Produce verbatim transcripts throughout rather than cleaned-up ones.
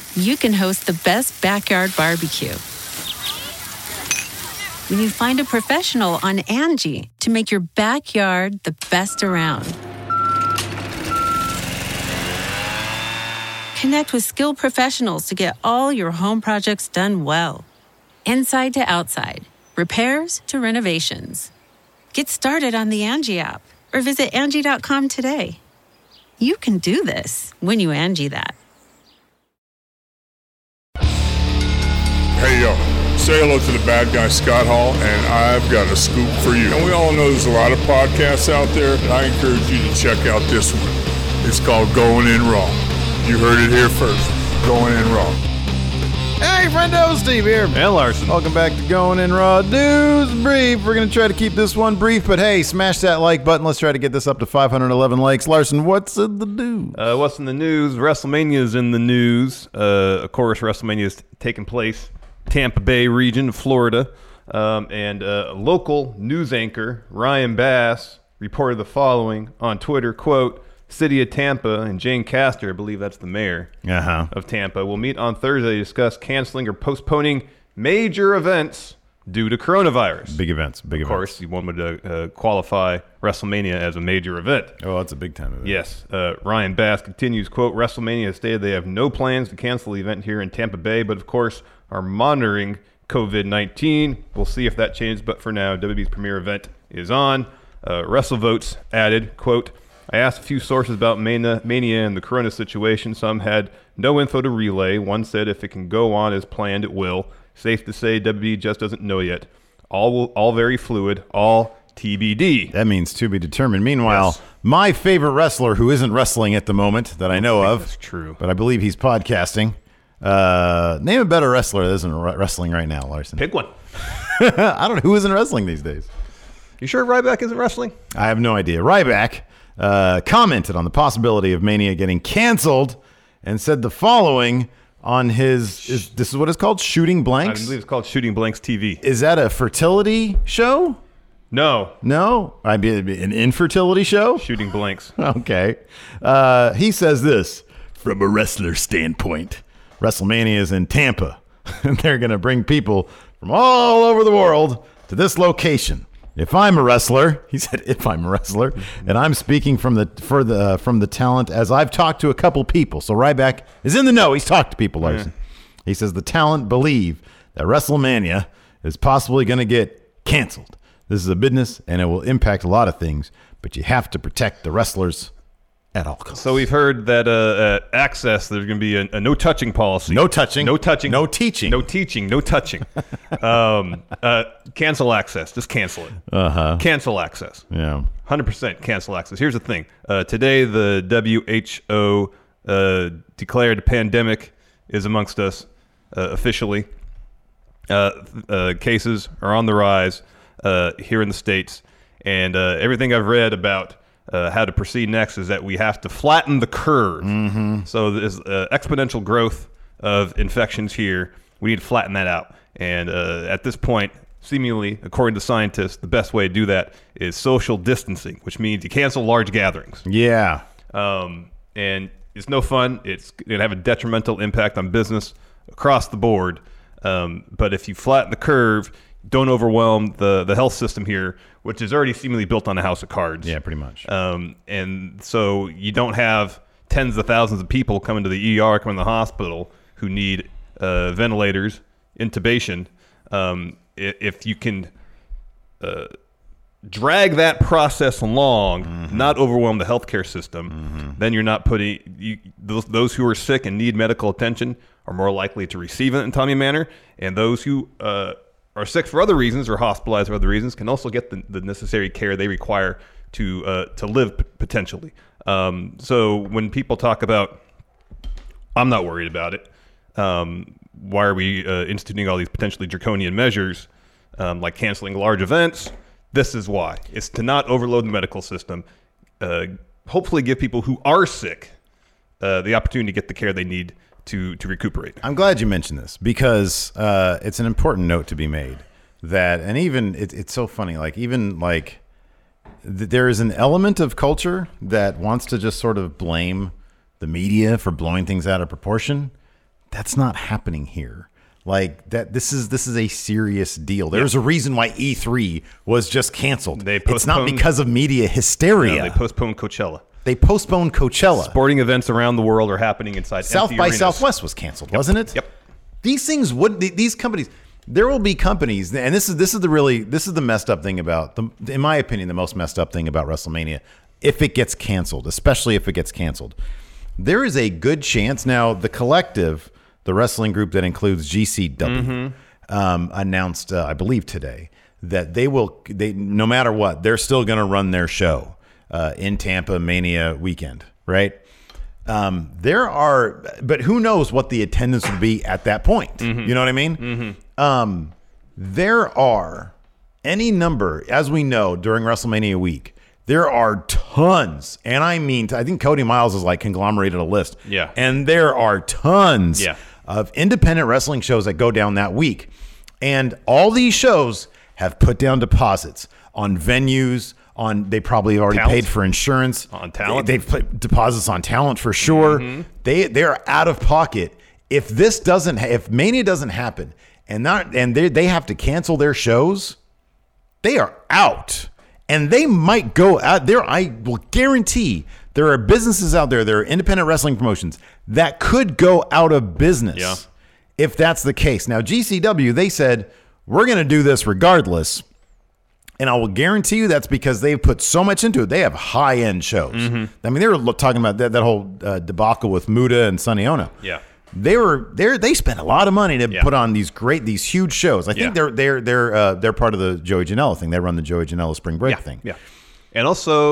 you can host the best backyard barbecue. When you find a professional on Angie to make your backyard the best around. Connect with skilled professionals to get all your home projects done well. Inside to outside, repairs to renovations. Get started on the Angie app or visit Angie dot com today. You can do this when you Angie that. Hey, yo, say hello to the bad guy, Scott Hall, and I've got a scoop for you. And we all know there's a lot of podcasts out there, and I encourage you to check out this one. It's called Going In Raw. You heard it here first. Going In Raw. Hey, friendo, Steve here. And Larson. Welcome back to Going In Raw News Brief. We're going to try to keep this one brief, but hey, smash that like button. Let's try to get this up to five hundred eleven likes. Larson, what's in the news? Uh, what's in the news? WrestleMania is in the news. Uh, of course, WrestleMania is taking place Tampa Bay region of Florida. Um, and uh, local news anchor Ryan Bass reported the following on Twitter, quote, City of Tampa and Jane Castor, I believe that's the mayor uh-huh. of Tampa, will meet on Thursday to discuss canceling or postponing major events due to coronavirus. Big events, big of events. Of course, one would uh, uh, qualify WrestleMania as a major event. Oh, that's a big time event. Yes. Uh, Ryan Bass continues, quote, WrestleMania has stated they have no plans to cancel the event here in Tampa Bay, but of course are monitoring covid nineteen. We'll see if that changes, but for now, W W E's premier event is on. Uh, WrestleVotes added, quote, I asked a few sources about Mania, Mania and the Corona situation. Some had no info to relay. One said if it can go on as planned, it will. Safe to say W W E just doesn't know yet. All will, all very fluid, all T B D. That means to be determined. Meanwhile, Yes. my favorite wrestler who isn't wrestling at the moment that I know I of. think that's true. But I believe he's podcasting. Uh, name a better wrestler that isn't wrestling right now, Larson. Pick one. I don't know who isn't wrestling these days. You sure Ryback isn't wrestling? I have no idea. Ryback uh, commented on the possibility of Mania getting canceled and said the following on his, is, this is what it's called, Shooting Blanks? I believe it's called Shooting Blanks T V. Is that a fertility show? No. No? I mean, an infertility show? Shooting Blanks. Okay. Uh, he says this, from a wrestler standpoint, WrestleMania is in Tampa, and they're going to bring people from all over the world to this location. If I'm a wrestler, he said, if I'm a wrestler, and I'm speaking from the for the uh, from the talent as I've talked to a couple people. So Ryback is in the know. He's talked to people, Larson. Yeah. He says the talent believe that WrestleMania is possibly going to get canceled. This is a business, and it will impact a lot of things, but you have to protect the wrestlers at all costs. So we've heard that uh, at Access, there's going to be a, a no-touching policy. No touching. No touching. No teaching. No teaching. No touching. um, uh, cancel Access. Just cancel it. Uh-huh. Cancel Access. Yeah. one hundred percent cancel Access. Here's the thing. Uh, today, the W H O uh, declared a pandemic is amongst us uh, officially. Uh, uh, cases are on the rise uh, here in the States. And uh, everything I've read about Uh, how to proceed next is that we have to flatten the curve. Mm-hmm. So there's uh, exponential growth of infections here. We need to flatten that out. And uh, at this point, seemingly, according to scientists, the best way to do that is social distancing, which means you cancel large gatherings. Yeah. Um, and it's no fun. It's going to have a detrimental impact on business across the board. Um, but if you flatten the curve, don't overwhelm the, the health system here, which is already seemingly built on a house of cards. Yeah, pretty much. Um, and so you don't have tens of thousands of people coming to the E R, coming to the hospital who need uh, ventilators, intubation. Um, if you can uh, drag that process along, mm-hmm. not overwhelm the healthcare system, mm-hmm. then you're not putting you, those, those who are sick and need medical attention are more likely to receive it in a timely manner, and those who uh, are sick for other reasons or hospitalized for other reasons can also get the, the necessary care they require to uh, to live p- potentially. Um, so when people talk about, I'm not worried about it. Um, why are we uh, instituting all these potentially draconian measures, um, like canceling large events? This is why. It's to not overload the medical system. Uh, hopefully give people who are sick uh, the opportunity to get the care they need to to recuperate. I'm glad you mentioned this because uh, it's an important note to be made that, and even it, it's so funny, like even like th- there is an element of culture that wants to just sort of blame the media for blowing things out of proportion. That's not happening here. Like that, this is this is a serious deal. There's yeah. a reason why E three was just canceled. They it's not because of media hysteria. No, they postponed Coachella. They postponed Coachella. Sporting events around the world are happening inside South by arenas. Southwest was canceled, yep. wasn't it? Yep. These things would these companies. There will be companies, and this is this is the really this is the messed up thing about the, in my opinion, the most messed up thing about WrestleMania. If it gets canceled, especially if it gets canceled, there is a good chance now the collective. The wrestling group that includes G C W mm-hmm. um, announced, uh, I believe today, that they will, they no matter what, they're still going to run their show uh, in Tampa Mania weekend, right? Um, there are, but who knows what the attendance would be at that point? Mm-hmm. You know what I mean? Mm-hmm. Um, there are any number, as we know, during WrestleMania week. There are tons, and I mean, I think Cody Miles has like conglomerated a list. Yeah, and there are tons. Yeah. Of independent wrestling shows that go down that week. And all these shows have put down deposits on venues, on they probably already talent. paid for insurance. On talent. They, they've put deposits on talent for sure. Mm-hmm. They they're out of pocket. If this doesn't if Mania doesn't happen and not and they they have to cancel their shows, they are out. And they might go out there. I will guarantee there are businesses out there, there are independent wrestling promotions that could go out of business yeah. if that's the case. Now, G C W, they said, we're going to do this regardless. And I will guarantee you that's because they've put so much into it. They have high-end shows. Mm-hmm. I mean, they were talking about that, that whole uh, debacle with Muta and Sonny Ono. Yeah. They were there. They spent a lot of money to yeah. put on these great, these huge shows. I think yeah. they're they're they're uh, they're part of the Joey Janela thing. They run the Joey Janela Spring Break yeah. thing. Yeah, and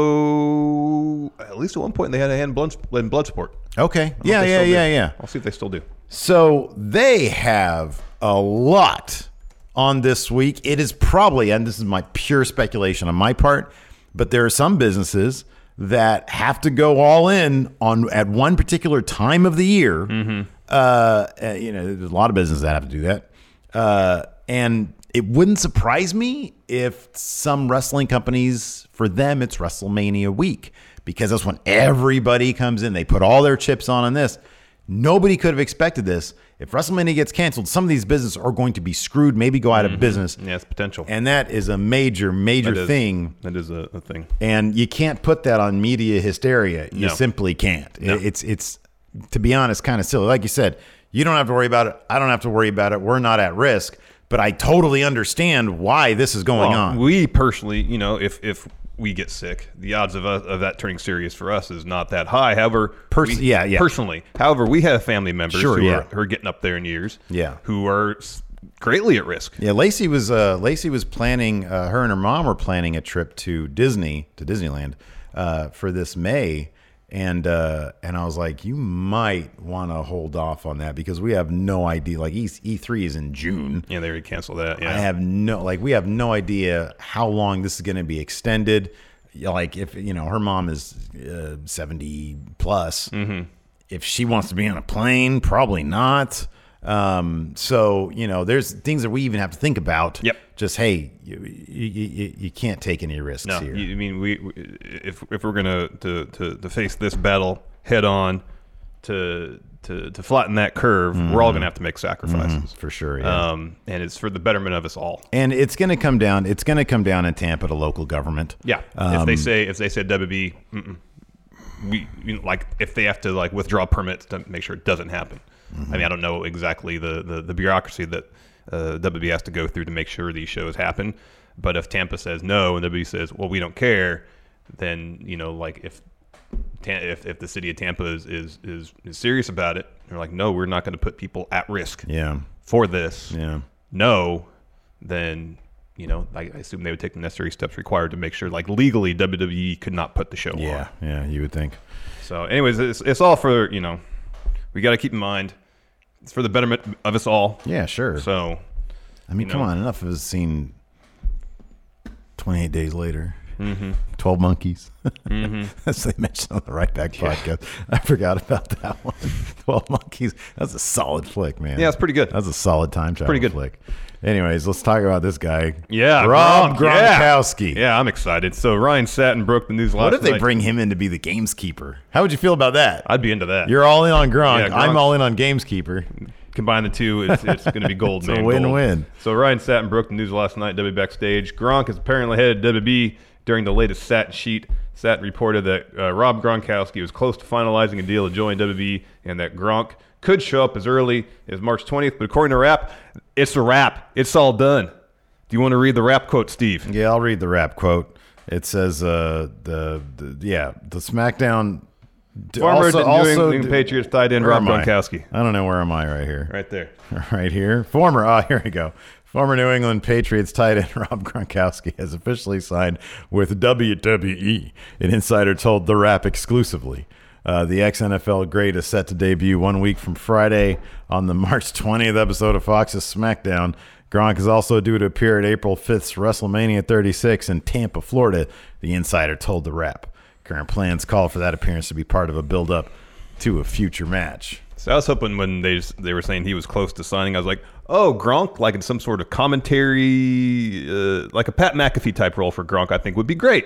also at least at one point they had a hand in blood in Bloodsport. Okay, yeah, yeah, yeah, yeah. I'll see if they still do. So they have a lot on this week. It is probably, and this is my pure speculation on my part, but there are some businesses that have to go all in on at one particular time of the year. Mm-hmm. Uh, you know, there's a lot of businesses that have to do that. Uh, and it wouldn't surprise me if some wrestling companies, for them, it's WrestleMania week because that's when everybody comes in. They put all their chips on on this. Nobody could have expected this. If WrestleMania gets canceled, some of these businesses are going to be screwed, maybe go out mm-hmm. of business. Yeah, it's potential. And that is a major, major that is, thing. That is a, a thing. And you can't put that on media hysteria. You no. simply can't. No. It's, it's, to be honest, kind of silly. Like you said, you don't have to worry about it. I don't have to worry about it. We're not at risk. But I totally understand why this is going well, on. We personally, you know, if if we get sick, the odds of us, of that turning serious for us is not that high. However, Pers- we, yeah, yeah. personally, however, we have family members sure, who, yeah. are, who are getting up there in years, yeah. who are greatly at risk. Yeah, Lacey was uh, Lacey was planning. Uh, her and her mom were planning a trip to Disney to Disneyland uh, for this May. And uh, and I was like, you might want to hold off on that because we have no idea. Like E three is in June. Yeah, they already canceled that. Yeah, I have no like we have no idea how long this is going to be extended. Like if you know her mom is uh, seventy plus, mm-hmm. if she wants to be on a plane, probably not. Um, so you know, there's things that we even have to think about. Yep. Just hey, you you, you, you can't take any risks no, here. You, I mean, we, we if if we're gonna to, to, to face this battle head on, to to to flatten that curve, mm-hmm. we're all gonna have to make sacrifices mm-hmm, for sure. Yeah. Um, and it's for the betterment of us all. And it's gonna come down. It's gonna come down in Tampa to local government. Yeah. Um, if they say if they say W W E, mm-mm, we you know, like if they have to like withdraw permits to make sure it doesn't happen. Mm-hmm. I mean, I don't know exactly the, the, the bureaucracy that uh, W W E has to go through to make sure these shows happen. But if Tampa says no and W W E says, well, we don't care, then, you know, like if if, if the city of Tampa is, is, is, is serious about it, they're like, no, we're not going to put people at risk yeah. for this. Yeah. No, then, you know, I, I assume they would take the necessary steps required to make sure, like legally, W W E could not put the show yeah. on. Yeah, you would think. So anyways, it's, it's all for, you know, we got to keep in mind it's for the betterment of us all. Yeah, sure. So, I mean, you come know. on, enough of us seen twenty-eight days later. Mm-hmm. twelve Monkeys. Mm-hmm. As they mentioned on the Right Back yeah. podcast. I forgot about that one. twelve Monkeys. That's a solid flick, man. Yeah, it's pretty good. That's a solid time travel pretty good. flick. Anyways, let's talk about this guy. Yeah, Rob Gronk, Gronkowski. Yeah. yeah, I'm excited. So Ryan Satin broke the news last night. What if they night. bring him in to be the gameskeeper? How would you feel about that? I'd be into that. You're all in on Gronk. Yeah, I'm all in on gameskeeper. Combine the two, it's, it's going to be gold. It's man, a win-win. So Ryan Satin broke the news last night, W Backstage. Gronk is apparently headed to W W E during the latest Satin sheet. Satin reported that uh, Rob Gronkowski was close to finalizing a deal to join W W E and that Gronk could show up as early as March twentieth. But according to Rap, it's a wrap. It's all done. Do you want to read the Rap quote, Steve? Yeah, I'll read the Rap quote. It says, uh, the, the yeah, the SmackDown... Former also, New also, England Patriots tight end Rob Gronkowski. I? I don't know where am I right here. Right there. Right here. Former, oh, here we go. Former New England Patriots tight end Rob Gronkowski has officially signed with W W E. An insider told The Wrap exclusively. Uh, the ex-N F L great is set to debut one week from Friday on the March twentieth episode of Fox's SmackDown. Gronk is also due to appear at April fifth's WrestleMania thirty-six in Tampa, Florida, the insider told The Wrap. Current plans call for that appearance to be part of a build-up to a future match. So I was hoping when they they were saying he was close to signing, I was like, oh, Gronk, like in some sort of commentary, uh, like a Pat McAfee type role for Gronk, I think would be great.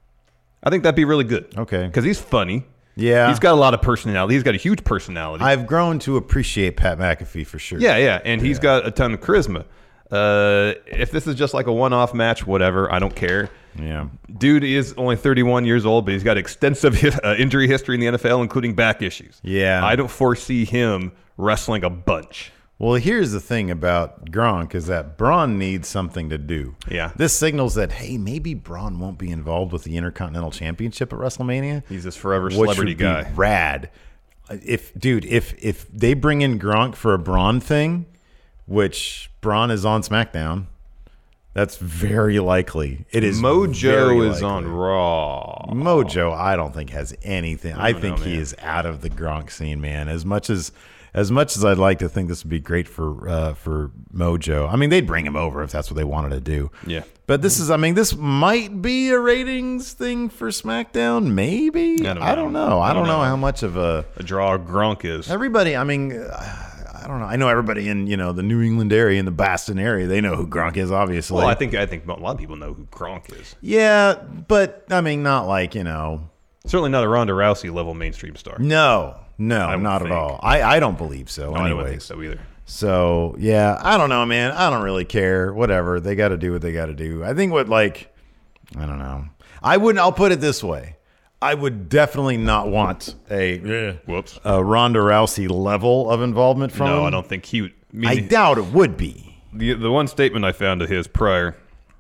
I think that'd be really good. Okay. Because he's funny. Yeah. He's got a lot of personality. He's got a huge personality. I've grown to appreciate Pat McAfee for sure. Yeah, yeah. And yeah. he's got a ton of charisma. Uh, if this is just like a one-off match, whatever, I don't care. Yeah. Dude is only thirty-one years old, but he's got extensive uh, injury history in the N F L, including back issues. Yeah. I don't foresee him wrestling a bunch. Well, here's the thing about Gronk is that Braun needs something to do. Yeah. This signals that, hey, maybe Braun won't be involved with the Intercontinental Championship at WrestleMania. He's this forever celebrity which would guy. Be rad. If, dude, if if they bring in Gronk for a Braun thing, which Braun is on SmackDown, that's very likely. It is. Mojo is likely. on Raw. Mojo, I don't think has anything. I, I think know, he man. is out of the Gronk scene, man. As much as as much as I'd like to think this would be great for uh, for Mojo. I mean, they'd bring him over if that's what they wanted to do. Yeah. But this is. I mean, this might be a ratings thing for SmackDown. Maybe. I don't know. I don't know, I I don't don't know know. how much of a A draw Gronk is. everybody. I mean. Uh, I don't know. I know everybody in, you know, the New England area, in the Boston area, they know who Gronk is, obviously. Well, I think I think a lot of people know who Gronk is. Yeah, but, I mean, not like, you know. Certainly not a Ronda Rousey level mainstream star. No, no, I not think. at all. I, I don't believe so, No, I don't anyways. think so either. So, yeah, I don't know, man. I don't really care. Whatever. They got to do what they got to do. I think what, like, I don't know. I wouldn't, I'll put it this way. I would definitely not want a, Whoops. a Ronda Rousey level of involvement from No, him. I don't think he would. I, mean, I doubt it would be. the the one statement I found of his prior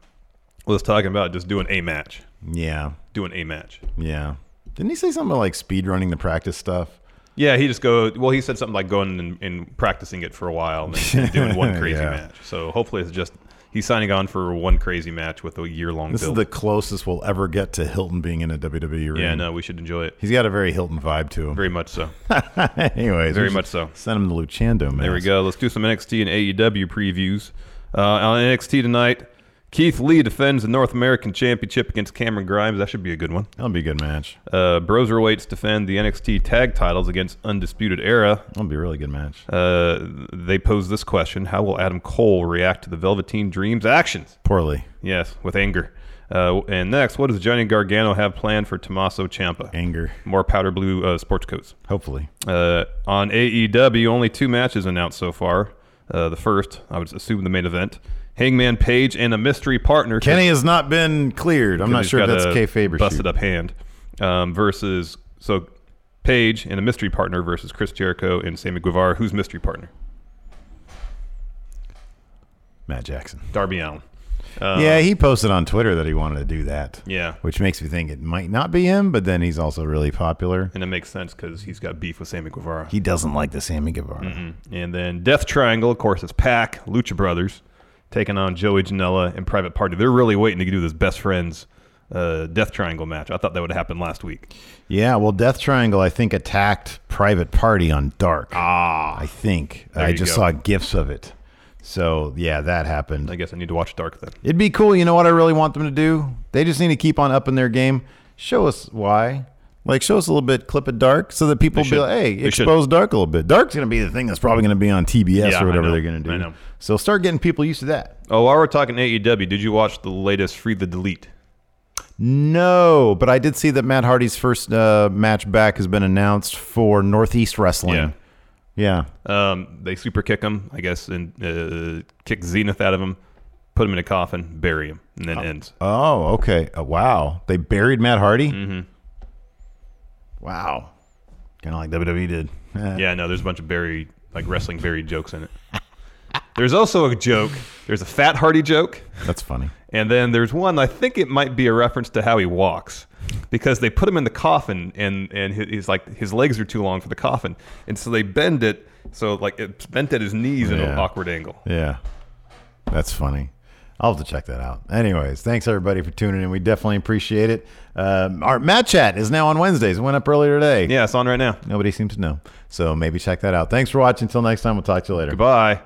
was talking about just doing a match, Yeah. doing a match. Yeah. Didn't he say something like speed running the practice stuff? Yeah, he just go. Well, he said something like going and, and practicing it for a while and then and doing one crazy Yeah. match. So hopefully it's just he's signing on for one crazy match with a year long. This build. is the closest we'll ever get to Hilton being in a W W E ring. Yeah, no, we should enjoy it. He's got a very Hilton vibe to him. Very much so. Anyways, Very we much should so. Send him the Luchando, man. There we go. Let's do some N X T and A E W previews. Uh, on N X T tonight, Keith Lee defends the North American Championship against Cameron Grimes. That should be a good one. That'll be a good match. Uh, Broserweights defend the N X T tag titles against Undisputed Era. That'll be a really good match. Uh, they pose this question: how will Adam Cole react to the Velveteen Dream's actions? Poorly. Yes, with anger. Uh, and next, what does Johnny Gargano have planned for Tommaso Ciampa? Anger. More powder blue uh, sports coats. Hopefully. Uh, on A E W, only two matches announced so far. Uh, the first, I would assume the main event, Hangman Page and a mystery partner. Kenny has not been cleared. I'm not He's sure if got that's a kayfabe or busted shoot. up hand. Um, versus, so Page and a mystery partner versus Chris Jericho and Sammy Guevara. Who's mystery partner? Matt Jackson. Darby Allin. Uh, yeah, he posted on Twitter that he wanted to do that. Yeah. Which makes me think it might not be him, but then he's also really popular. And it makes sense because he's got beef with Sammy Guevara. He doesn't like the Sammy Guevara. Mm-hmm. And then Death Triangle, of course, is Pac, Lucha Brothers, taking on Joey Janela and Private Party. They're really waiting to do this best friends uh, Death Triangle match. I thought that would have happened last week. Yeah, well, Death Triangle, I think, attacked Private Party on Dark. Ah. I think. There I you just go. saw gifs of it. So, yeah, that happened. I guess I need to watch Dark then. It'd be cool. You know what I really want them to do? They just need to keep on upping their game. Show us why. Like, show us a little bit, clip of Dark, so that people be like, hey, They expose should. Dark a little bit. Dark's going to be the thing that's probably going to be on T B S Yeah, or whatever I know. they're going to do. I know. So start getting people used to that. Oh, while we're talking A E W, did you watch the latest Free the Delete? No, but I did see that Matt Hardy's first uh, match back has been announced for Northeast Wrestling. Yeah. Yeah. Um, they super kick him, I guess, and uh, kick Zenith out of him, put him in a coffin, bury him, and then oh. ends. Oh, okay. Oh, wow. They buried Matt Hardy? Mm-hmm. Wow. Kind of like W W E did. Yeah, no, there's a bunch of buried, like wrestling buried jokes in it. There's also a joke. There's a Fat Hardy joke. That's funny. And then there's one, I think it might be a reference to how he walks, because they put him in the coffin and and he's like his legs are too long for the coffin, and so they bend it so like it's bent at his knees at an Yeah. awkward angle. Yeah. That's funny. I'll have to check that out. Anyways, thanks everybody for tuning in. We definitely appreciate it. Um, our Matt Chat is now on Wednesdays. It went up earlier today. Yeah, it's on right now. Nobody seems to know. So maybe check that out. Thanks for watching. Until next time, we'll talk to you later. Goodbye.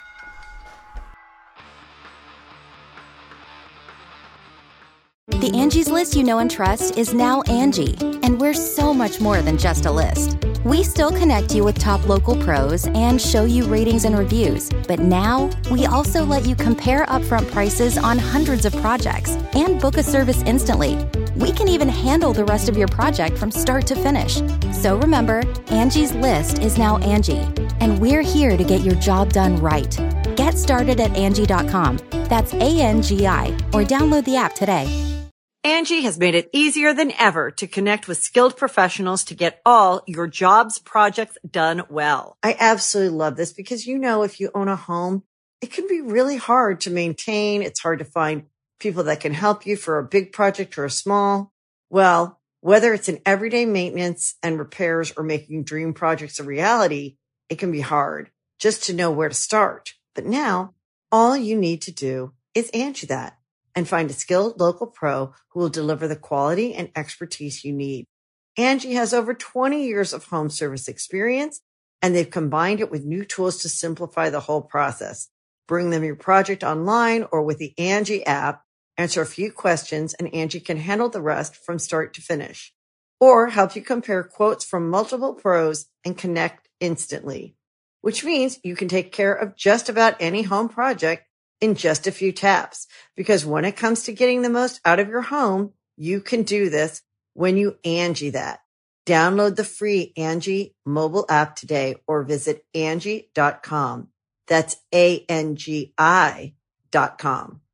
The Angie's List you know and trust is now Angie, and we're so much more than just a list. We still connect you with top local pros and show you ratings and reviews, but now we also let you compare upfront prices on hundreds of projects and book a service instantly. We can even handle the rest of your project from start to finish. So remember, Angie's List is now Angie, and we're here to get your job done right. Get started at Angie dot com. That's A N G I, or download the app today. Angie has made it easier than ever to connect with skilled professionals to get all your jobs projects done well. I absolutely love this because, you know, if you own a home, it can be really hard to maintain. It's hard to find people that can help you for a big project or a small. Well, whether it's in everyday maintenance and repairs or making dream projects a reality, it can be hard just to know where to start. But now all you need to do is Angie that and find a skilled local pro who will deliver the quality and expertise you need. Angie has over twenty years of home service experience, and they've combined it with new tools to simplify the whole process. Bring them your project online or with the Angie app, answer a few questions, and Angie can handle the rest from start to finish. Or help you compare quotes from multiple pros and connect instantly, which means you can take care of just about any home project in just a few taps. Because when it comes to getting the most out of your home, you can do this when you Angie that. Download the free Angie mobile app today or visit Angie dot com. That's A N G I dot com.